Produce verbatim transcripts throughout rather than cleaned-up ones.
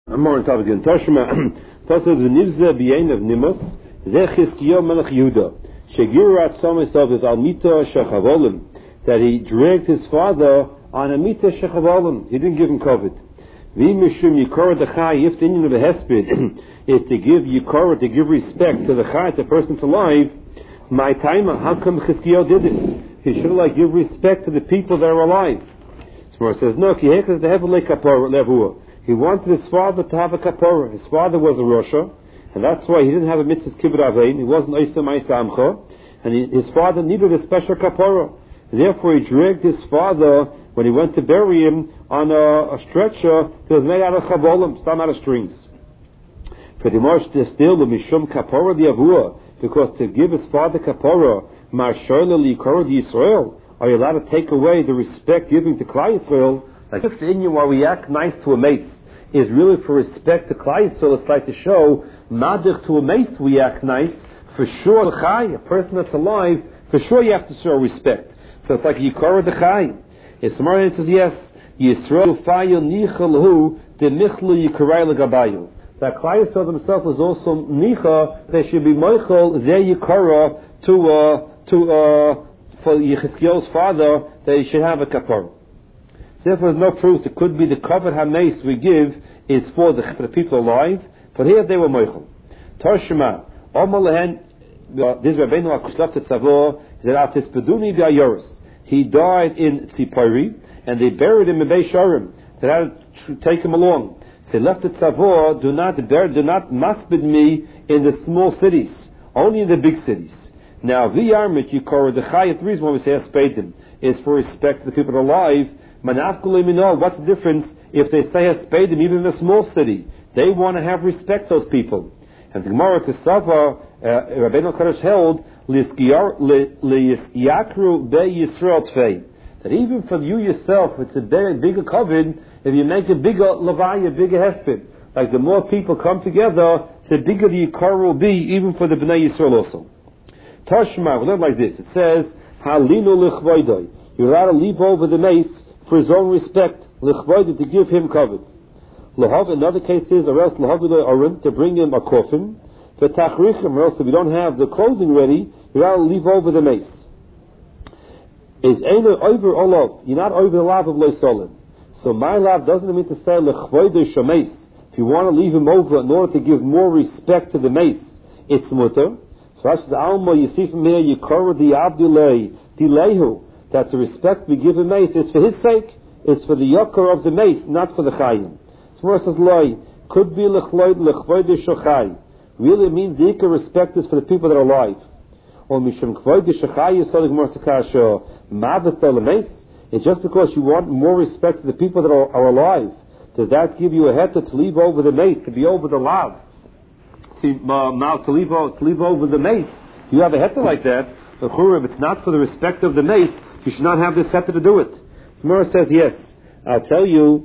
I'm more on top again. Toshma, Tosas v'nivze b'yein of Nimos, Zeh Chizkiyo melech Yehuda, Shegirat Somesav is Almita Shechavolim, that he dragged his father on a Mita Shechavolim. He didn't give him COVID. V'mishum Yikora Dechai, if the Indian of the Hesped is to give Yikora, to give respect to the Chai, the person's alive, my time, how come Chizkiyo did this? He should like give respect to the people that are alive. Smar says, no, Kihekaz the Heavenly Kapor Levua. He wanted his father to have a kapora. His father was a Rosha, and that's why he didn't have a mitzvah kibbut avein. He wasn't Oisa Ma'isa Amcha, and he, his father needed a special kapora. Therefore, he dragged his father when he went to bury him on a, a stretcher that was made out of chavolim, some out of strings. For the marsh to still the mishum kapora the avua, because to give his father kapora, marshola likor the Yisrael, are you allowed to take away the respect given to Klal Yisrael? Like if the Inyan where we act nice to a mace is really for respect to Klal Yisrael, it's like to show madich to a mace we act nice. For sure, the Chai, a person that's alive, for sure you have to show respect. So it's like Yikora the Chai. If somebody says yes, Yisrael fayu nichalahu de michlu Yikorai legabayu. That Klal Yisrael themselves is also nicha. They should be moichel ze Yikora to uh, to uh, for Yechizkiel's father that he should have a kapara. Therefore, there's no proof. It could be the covered hameis we give is for the, for the people alive, but here they were moichel. Toshma, Omar lehen, this Rabbeinu HaKuslav Tetzavor, he said, Atis Peduni B'ayoris. He died in Tzipori, and they buried him in Beis Sharim. They had to take him along. So left Tetzavor, do not bury, do not masbid me in the small cities, only in the big cities. Now, V'yarmit Yikor, the Chayat, the reason why we say Aspedim is for respect to the people that are alive. What's the difference if they say Haspedim even in a small city? They want to have respect, those people. And the Gemara Kesava, Rabbeinu Kadosh held, Liyakru Be Yisrael Tvei. That even for you yourself, it's a bigger covenant if you make a bigger Levaya, a bigger Hesped. Like the more people come together, the bigger the Yikar will be, even for the Bnei Yisrael also. Tashma, we learn like this. It says, Halinu Lichvoidoi. You're allowed to leave over the mace for his own respect, l'chvoid, to give him covet. L'hav, another case is, or else l'hav aron, to bring him a coffin. For tachrichim, or else if you don't have the clothing ready, you're allowed to leave over the mace. Is einer over olav, you're not over the lav of loisolim. So my lav doesn't mean to say l'chvoid shameis. If you want to leave him over in order to give more respect to the mace, it's mutter. So that's the alma, you see from here, yikor the abdilei, dilehu. That the respect we give a mace is for his sake, it's for the yokar of the mace, not for the chayim. So says loy, could be lechloid lechvoid shochai. Really means the ikar respect is for the people that are alive. Or mishum kvoid shochai is so the Gemara Sakasha mavet the mace. It's just because you want more respect to the people that are, are alive. Does that give you a heta to leave over the mace, to be over the lav? To, uh, now to leave, over, to leave over the mace. If you have a heta like that, if it's not for the respect of the mace, you should not have this scepter to do it. Gemara says yes. I'll tell you.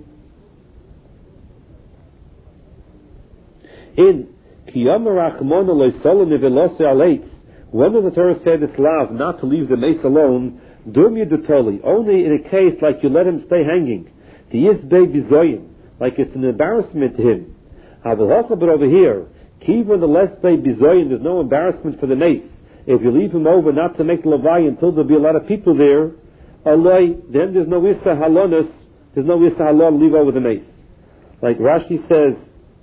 In when does the Torah say this lav not to leave the mace alone? Only in a case like you let him stay hanging. Like it's an embarrassment to him. But over here, there's no embarrassment for the mace. If you leave him over not to make the Levai until there'll be a lot of people there, alay, then there's no Issa Halonis, there's no Issa Halon, leave over the mace. Like Rashi says,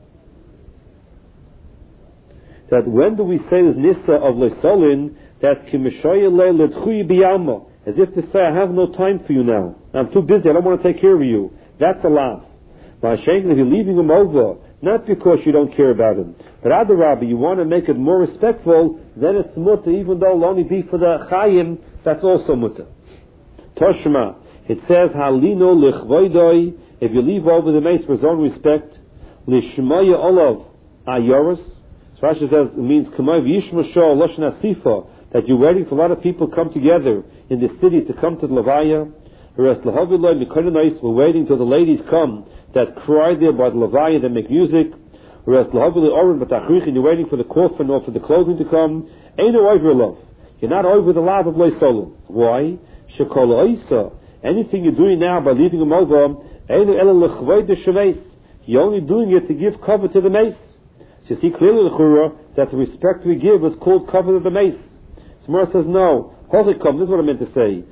that when do we say this Nissa of Leisolin, that's Kimishoye Le Ledchuyi Biyama, as if to say, I have no time for you now. I'm too busy, I don't want to take care of you. That's a laugh. By saying if you're leaving him over, not because you don't care about him, but Adarabbi, you want to make it more respectful, then it's mutter, even though it'll only be for the chayim, that's also mutter. Toshma, it says, Halino lichvoidoi, if you leave over the mace for his own respect, lishmaya olav ayoris, so Rashi says, it means, kamay v'yishmasho loshen asifa, that you're waiting for a lot of people to come together in the city to come to the Levaya, whereas lahaviloi mikonanais, we're waiting till the ladies come that cry there by the Levaya, that make music, whereas lahavili oren batachrichin, you're waiting for the coffin or for the clothing to come. Ain't no over love. You're not over the lav of leisolim. Why? Shekol oisa. Anything you're doing now by leaving him over, ain't ela lechvoid the shemeis. You're only doing it to give cover to the mace. So you see clearly the Chura that the respect we give is called cover to the mace. Samara says no. Hochikom, this is what I meant to say.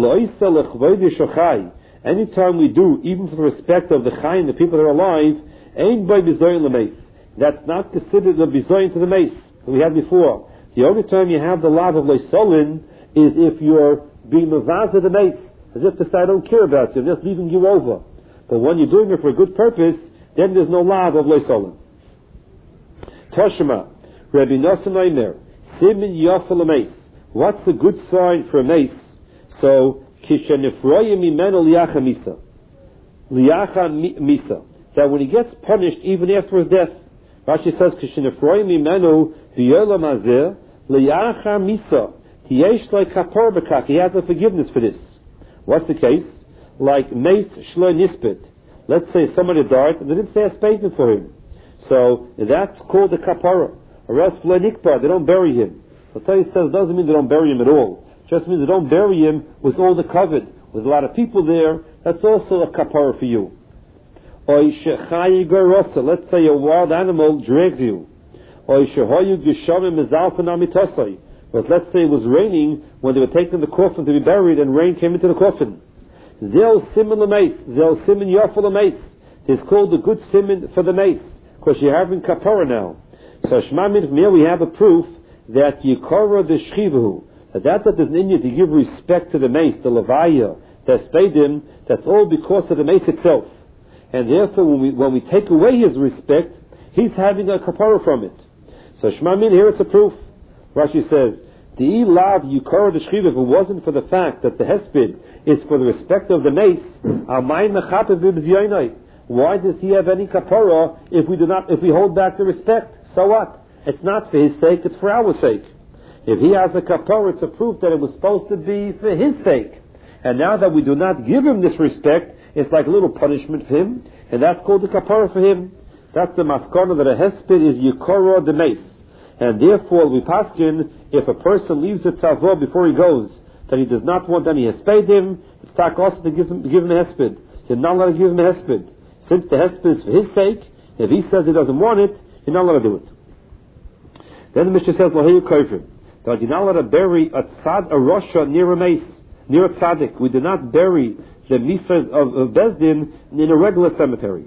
Anytime we do, even for the respect of the Chai and the people that are alive, ain't by bizoyin the mace. That's not considered a bizoyin to the mace that we had before. The only time you have the lav of leisolin is if you're being mavaz of the mace, as if to say I don't care about you, I'm just leaving you over. But when you're doing it for a good purpose, then there's no lav of leisolin. Toshima, Rabbi Nosson Omer, Simin Yafal mace. What's a good sign for a mace? So, Kishanifroyim imenu liacha misa. Liacha misa. That when he gets punished even after his death, Rashi says, Kishanifroyim imenu v'yolam hazeh liacha misa. He yesh like kapor b'kach. He has a forgiveness for this. What's the case? Like mace shlo nispet. Let's say somebody died and they didn't say a statement for him. So that's called the kapara. Or else shlo nikbar, they don't bury him. The Torah says doesn't mean they don't bury him at all. It just means they don't bury him with all the covered, with a lot of people there. That's also a kapara for you. Oy shechayi garosa. Let's say a wild animal drags you. Oy shehoyu gishamim mezalfen amitosai. But let's say it was raining when they were taking the coffin to be buried, and rain came into the coffin. Zel simin l'meis, zel simin yafal l'meis. It's called the good simin for the mace, because you're having kapara now. So Shema min, from here we have a proof that yikara the shchivahu, that that's what there's in you to give respect to the mace, the levaya, the spedim. That's all because of the mace itself. And therefore, when we when we take away his respect, he's having a kapara from it. So Shema min, here it's a proof. Rashi says, the lav yukar the shchiva, if it wasn't for the fact that the hesped is for the respect of the mace, why does he have any kapara if we do not, if we hold back the respect? So what? It's not for his sake, it's for our sake. If he has a kapara, it's a proof that it was supposed to be for his sake. And now that we do not give him this respect, it's like a little punishment for him, and that's called the kapara for him. That's the maskana, that a hesped is yukara the mace. And therefore, we paskin, if a person leaves a tzavo before he goes, that he does not want any hesped him, it's tak also to give him, give him a hesped. You're not allowed to give him a hesped. Since the hesped is for his sake, if he says he doesn't want it, you're not allowed to do it. Then the Mishnah says, Loheyu Koifim, that you're not allowed to bury a tzad, a rosha, near a mace, near a tzaddik. We do not bury the misa of, of Bezdin in a regular cemetery.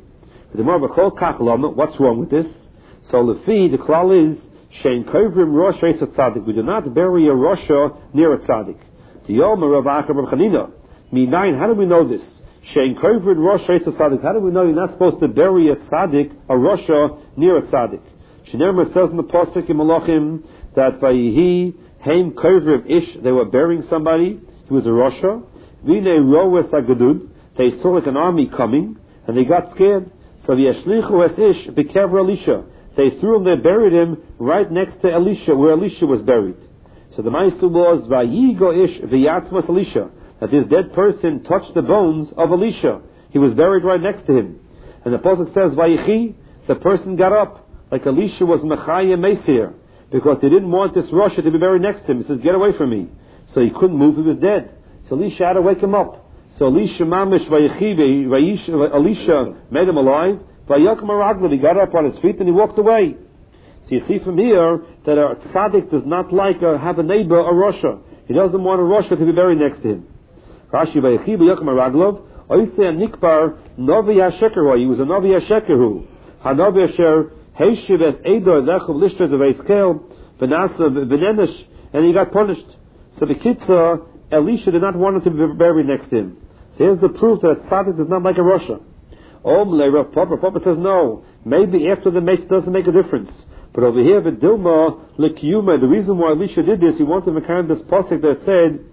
What's wrong with this? So Lefi, the klal is, Shein kovrim rosh eitz a tzaddik. We do not bury a rosha near a tzaddik. The Yom Rav Acha Rav Chanina. Minayin, how do we know this? Shein kovrim rosh eitz a tzaddik. How do we know you're not supposed to bury a tzaddik, a rosha, near a tzaddik? Shneimar says in the pasuk in Malachim that by Yehi Heim kovrim ish, they were burying somebody. He was a rosha. V'nei roes agadud. They saw like an army coming, and they got scared. So the Yeshlichu es ish b'kever Elisha. They threw him there, buried him right next to Elisha, where Elisha was buried. So the Ma'aser was Vayigo ish v'yatzmas Elisha, that this dead person touched the bones of Elisha. He was buried right next to him. And the pasuk says Vayichi, the person got up, like Elisha was Mechaya Meisir, because he didn't want this Rasha to be buried next to him. He says, get away from me. So he couldn't move, he was dead. So Elisha had to wake him up. So Elisha Mamish Vayichi, Elisha made him alive. He got up on his feet and he walked away. So you see from here that a tzaddik does not like or have a neighbor, a rosha. He doesn't want a rosha to be buried next to him. Rashi Vayichi b'Yakum Raglov Oisei Nikbar Novi HaShekeru. He was a Novi HaShekeru. HaNovi Asher Heishiv Es Eidor Lechav Lishtres of Eiskel V'Nasa V'Nenesh, and he got punished. So the Kitzah, Elisha did not want him to be buried next to him. So here's the proof that a tzaddik does not like a rosha. Om le Rav Papa. Papa says no. Maybe after the mace doesn't make a difference. But over here, V'Dilma L'Kiyuma, the reason why Elisha did this, he wanted to carry this pasuk that said,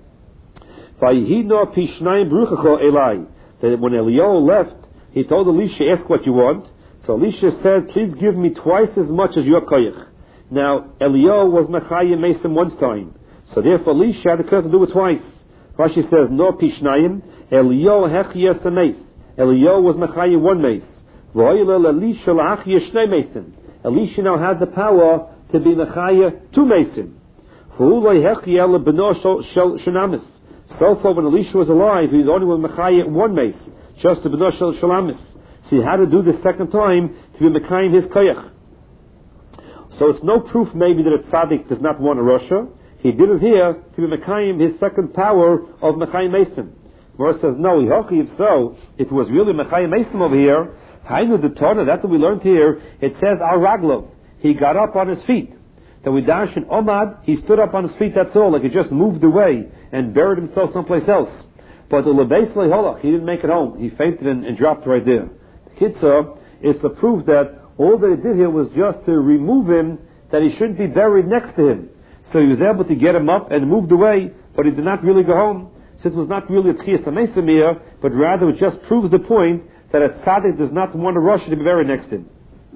Vayihino Pishnayim Bruchacho Elai. That when Eliyahu left, he told Elisha, ask what you want. So Elisha said, please give me twice as much as your koyach. Now, Eliyahu was Mechayim Mesim once time. So therefore, Elisha had to do it twice. Rashi says, no Pishnayim, Eliyahu Hechiyas the mace. Eliyahu was Mechayim one mace. Elisha La'achiyah Mason. Elisha now had the power to be Mechayah two mason. So far when Elisha was alive, he was only with Mechayah one mace, just to Benosh Shalamis. So he had to do the second time to be Mekayim his Koyach. So it's no proof maybe that a tzaddik does not want a Rasha. He did it here to be Mekayim his second power of Mekayim Mesim. Mora says, no, if so, if it was really Mekayim Mesim over here, Hainu the Torah, that's what we learned here, it says Al Raglov. He got up on his feet. Then we dash in Omad, he stood up on his feet, that's all, like he just moved away and buried himself someplace else. But the Lebeis Leholach, he didn't make it home. He fainted and, and dropped right there. The Kitzah, it's a proof that all that he did here was just to remove him, that he shouldn't be buried next to him. So he was able to get him up and moved away, but he did not really go home. Since it was not really a Tchias HaMesim here, but rather it just proves the point that a tzaddik does not want a Rasha to be buried next to him.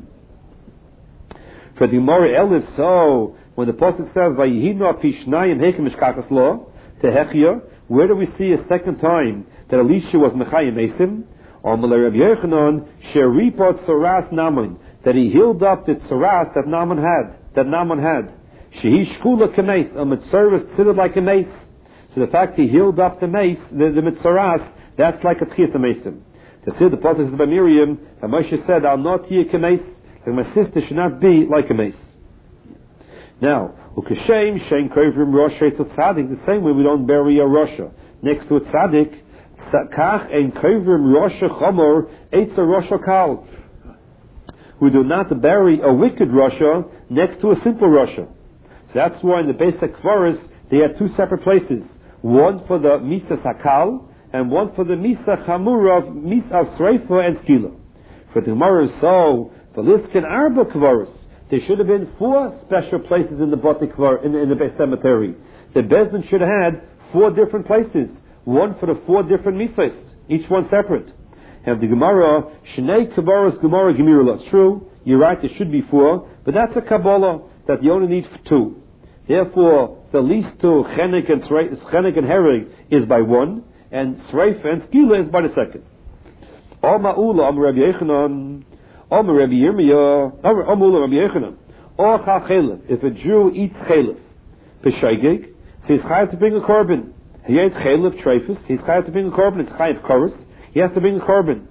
For the Gemara Elif, so when the Pasuk says Vayihinu Pishnayim Hekim Mishkakas Lo Tehechia, where do we see a second time that Elisha was Mechayim Mesim? Or Malay Rabbi Yochanan Sheripot Saras Naman, that he healed up the Saras that Naaman had, that Naaman had. Shehi Shkula Kameis, a Mitzvah considered like a mace. So the fact he healed up the mace, the, the Mitzaras, that's like a Tchias HaMesim. To see the Pasuk says by Miriam, that Moshe said, I'll not be a kameis, like my sister should not be like a mace. Now, Ukashem, Shein Kovrim Rosha to Tzadik, the same way we don't bury a Rosha next to a Tzadik, Kach Ein Kovrim Rosha Chomor, Eitz a Rosha Kal. We do not bury a wicked Rosha next to a simple Rosha. So that's why in the basic Kvaris, they had two separate places. One for the Misa Sakal, and one for the Misa Chamura of Misa Sreifa and Skila. For the Gemara, so, for Liskin Arba Kvaris, there should have been four special places in the Bati Kvar, in, in the base cemetery. The Bezdin should have had four different places. One for the four different Misas, each one separate. And the Gemara, Shnei Kvaris Gemara Gemirula. It's true, you're right, there should be four, but that's a Kabbalah, that you only need two. Therefore, the least two, Chenek and, Chenek and Hereg, is by one, and Sreif and Skila is by the second. Oma Ula, Om Rabbi Yechanan, Om Rabbi Yirmiyah, Om Ula Rabbi Yechanan, Or Chal Chelef, if a Jew eats Chelef, Peshaygig, so he's chayav to bring a korban. He ate Chelef, Treifus, he's chayav to bring a korban, it's chayav Chorus, he has to bring a korban.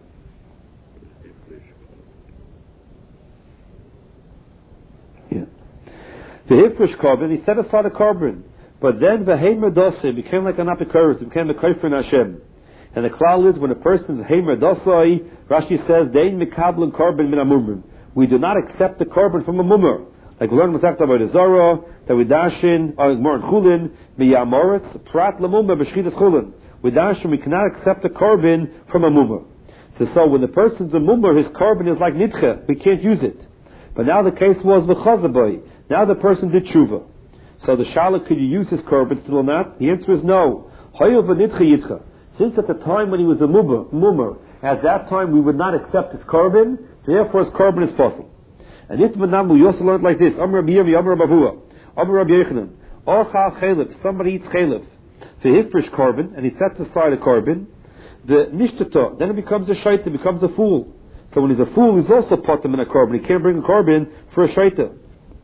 Yeah. The Hifrish korban, he set aside a korban. But then the Heimer Dosai became like an Apikoros, it became a Kofer in Hashem. And the klal is when a person's Heimer Dosai, Rashi says, Dein Mikablan Korban min Amumrim. We do not accept the Korban from a Mummer. Like we learned Masechta Avodah Zarah, that we dashin, or Moran Chulin, Miyamoritz, Prat Lamumma, B'Shchitas Chulin. We dashin, we cannot accept the Korban from a Mummer. So, so when the person's a Mummer, his Korban is like Nitche, we can't use it. But now the case was V'chazabai. Now the person did Tshuva. So the Shala, could you use his korban still or not? The answer is no. Since at the time when he was a mummer, at that time we would not accept his korban, therefore his korban is possible. And Itmanam, we also learned like this: Amr Rabbi Yirmi, Amr Rabbi Hua, Amr Rabbi Yechanan, Orchal Chelef. Somebody eats Chelef, the hifrish korban, and he sets aside a korban. The nishtata, then it becomes a shaita, it becomes a fool. So when he's a fool, he's also potem in a korban. He can't bring a korban for a shaita.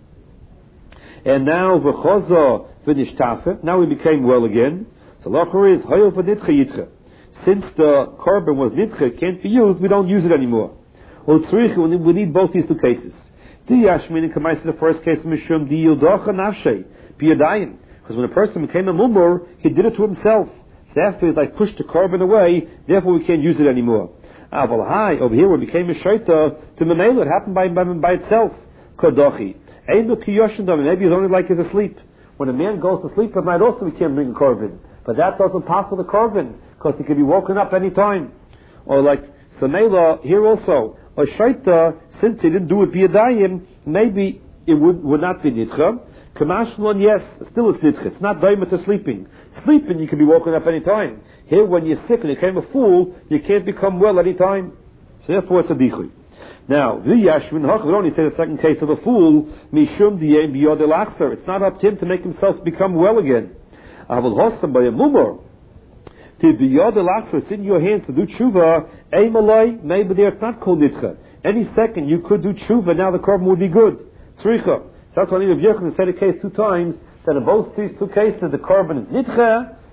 And now v'choza v'nishtafe. Now he became well again. So lachor is hayo v'nitche yitche. Since the korban was nitche, can't be used, we don't use it anymore. U'tzrich, we need both these two cases. Diyashmin kamaisa, the first case mishum diyudacha nafshe biyadayim. Because when a person became a mumur, he did it to himself. So after he's like pushed the korban away, therefore we can't use it anymore. Aval hai, over here when it became a shaita to memela, it happened by by, by itself. Kodochi. Maybe he's only like he's asleep. When a man goes to sleep at night also we can't bring a korban. But that doesn't pass with a korban, because he can be woken up any time. Or like Samela, here also, a shaita, since he didn't do it biyadayim, maybe it would, would not be nitcha. Kamashlan, yes, still it's nitcha. It's not daima to sleeping. Sleeping, you can be woken up any time. Here, when you're sick and you became a fool, you can't become well any time. So therefore it's a dichui. Now, the Yashmin Hoch, we only say the second case of a fool, Mishum Diyem Biyod El It's not up to him to make himself become well again. Avul Hossam by a Mumor. To Biyod El it's in your hands to do tshuva, Eimalai, maybe there it's not called Nitcha. Any second you could do tshuva, now the korban would be good. Tzricha. So that's why I need to say the case two times, that in both these two cases the korban is Nitcha,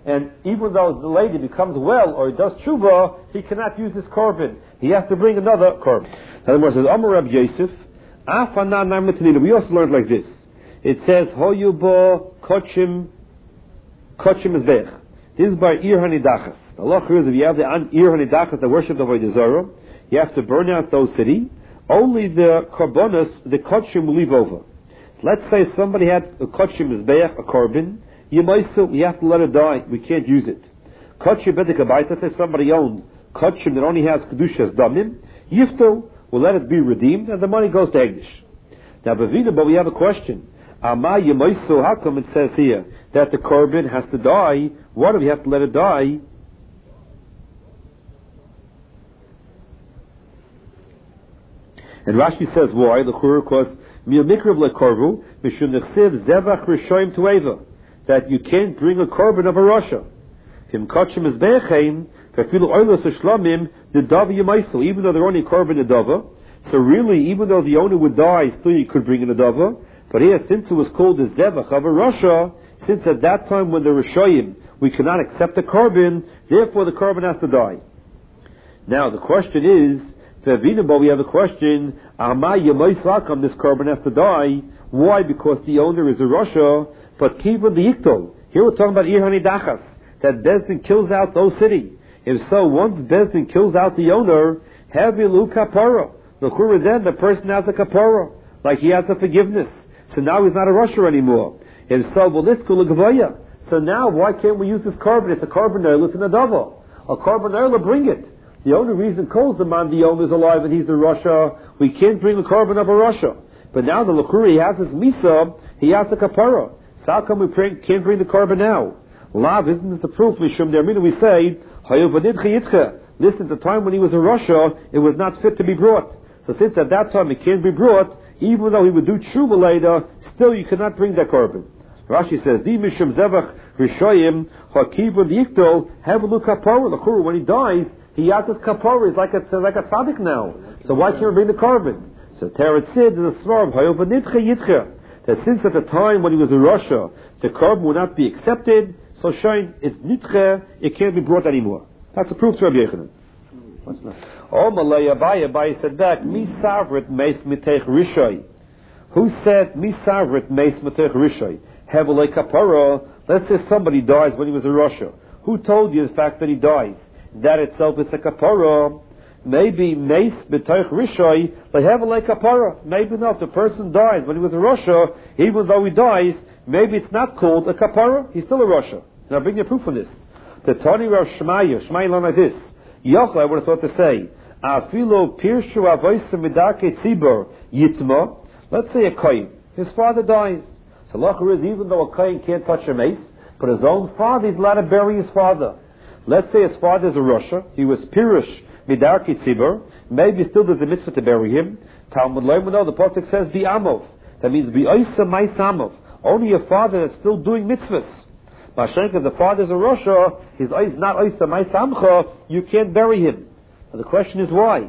and even though the lady becomes well or he does tshuva, he cannot use his korban. He has to bring another korban. In other words, it says, Amar Rab Yosef, we also learned like this. It says, Hoyubo kochim kochim mizbech. This is by Ir Hanidachas. The law is if you have the Ir Hanidachas, the worship of Avodah Zarah, you have to burn out those city. Only the korbanos, the kochim will leave over. Let's say somebody had a kochim mizbech, a korban. You might still, you have to let it die. We can't use it. Kochim bedekabayt. Let's say somebody owned kochim that only has kedushas damim. Yifto will let it be redeemed, and the money goes to Egdish. Now, Bavina, but we have a question. Ama Yemaisu, how come it says here that the korban has to die? Why do we have to let it die? And Rashi says, why? The Chur, because Mi'amikrav lekorvu, Mishun nechsiv zevach rishoyim tueva, that you can't bring a korban of a Rasha. Him kachim is be'echeim, kafilu oilos u'shlamim, the dava Yemaisu, even though they're only korban a dava. So really, even though the owner would die, still you could bring in a dava. But here, since it was called the Zevach of a Rasha, since at that time when the Rishoyim, we cannot accept the korban, therefore the korban has to die. Now, the question is, but we have a question, Amay Yemaislakam, this korban has to die. Why? Because the owner is a Rasha, but Kiva the Yiktol. Here we're talking about Ir Hanidachas, that Bezdin kills out those city. If so, once Bezdin kills out the owner, Havilu Kapara. The Kura then, the person has a Kapara, like he has a forgiveness. So now he's not a Rasha anymore. And so, well, this Kulagavaya. So now, why can't we use this korban? It's a korban oil, it's an adava. A korban oil, bring it. The only reason calls the man the owner is alive and he's a Rasha, we can't bring the korban of a Rasha. But now the Lakuri, he has his Misa, he has a Kapara. So how come we bring, can't bring the korban now? Lav, isn't this the proof? Mishum Dermina, we say, listen, at the time when he was a Rasha, it was not fit to be brought. So since at that time it can't be brought, even though he would do tshuva later, still you cannot bring that korban. Rashi says, "Di mishum zevach rishoyim hakivud yiktol hevelu kapara." The Chur, when he dies, he has his kapara. He's like a like a tzaddik now. So why can't we bring the korban? So Teretz said, "There's a svarv hayovanitcha yitcha." That since at the time when he was a Rasha, the korban would not be accepted. So shine, it's nitcha. It can't be brought anymore. That's a proof to Rabbi Yechanan. What's that? Oh, Malay Abaye, Abaye said back, Mi savrit meis mitech rishoy. Who said, Mi savrit meis mitech rishoy? Hevelei kapara. Let's say somebody dies when he was a Rasha. Who told you the fact that he dies? That itself is a kapara. Maybe meis mitech rishoy, lehevelei kapara. Maybe not. The person dies when he was a Rasha, even though he dies, maybe it's not called a kapara. He's still a Rasha. Now bring your proof on this. The Tani Rav Shmaya, Shmaya learned like this. Yochel, I would have thought to say, Afilo Pirshu Avoisa Midake Tzibur Yitma. Let's say a Kohen. His father dies. So Lachar is, even though a Kohen can't touch a mace, but his own father, he's allowed to bury his father. Let's say his father is a Rasha. He was Pirush Midake Tzibur. Maybe still there's a mitzvah to bury him. Talmud Leim, no, the Pasuk says Bi'amov. That means Bi'oisa Maisamov. Only a father that's still doing mitzvahs. Mashenka, the father's a Rasha, his eyes not Oisa Maisamcha, you can't bury him. And the question is why?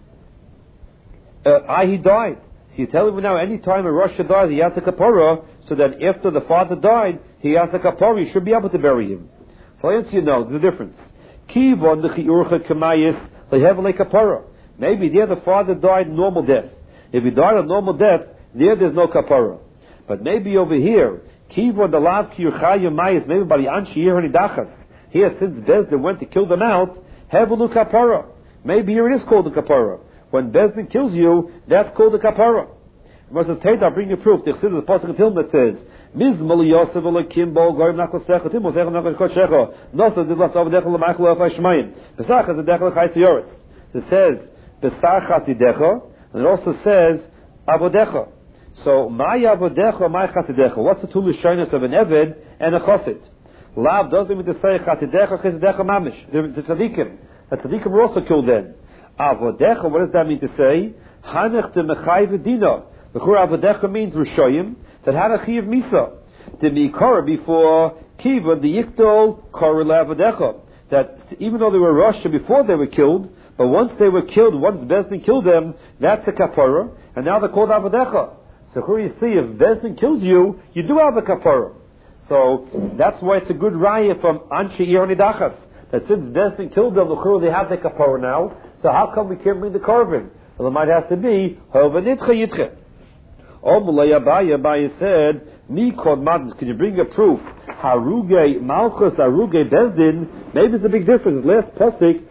Uh, I, he died. So you tell him now, any time a Rasha dies, he has a kapara, so that after the father died, he has a kapara, you should be able to bury him. So I answer you no, there's a difference. Kivon dechiurcha kamayis lehevele kapara. Maybe there the father died normal death. If he died a normal death, there there's no kapara. But maybe over here, Kivon the lav kiyurchayim mayis, maybe by the anshi yirhanidachas. Here, since Bezdin went to kill them out, hevelu kapara. Maybe here it is called a kapara. When Bezdin kills you, that's called a kapara. I'll bring you proof. There's a pasuk in Tilm that says, Mizmal Yosef Elokim Bo Goyim Naklasecha Timos Echel Naklash Kodshecha Nosa Didlas Avdechel Lemachel Elfai Shmayim Besachas Adechel Chayis Yoretz. It says Besachas Idecha, and it also says Avodecha. So my Avodecha, my Chatidecha. What's the two Lishonos of an Eved and a Chosid? Lav doesn't mean to say Chatidecha Chatidecha Mamish. The Tzadikim. The Tzadikim were also killed then. Avodecha, what does that mean to say? Hanech de Mechai V'Dina. The Chur Avodecha means Rishoyim that had a Chiyav Misa. The Mikara before Kiva, the Yiktol, Kara Avodecha. That even though they were Rasha before they were killed, but once they were killed, once Bezdin killed them, that's a Kapara, and now they're called Avodecha. So here you see, if Bezdin kills you, you do have a Kapara. So that's why it's a good raya from Anshe Ironidachas. That since Bezdin killed them, they have the kapara now. So how come we can't bring the korban? Well, it might have to be Hovanitcha Yitche. Omulay Abaya, Abaya said, Mi kod madness. Can you bring a proof? Haruge Malchus, Haruge Bezdin. Maybe it's a big difference. Last pasuk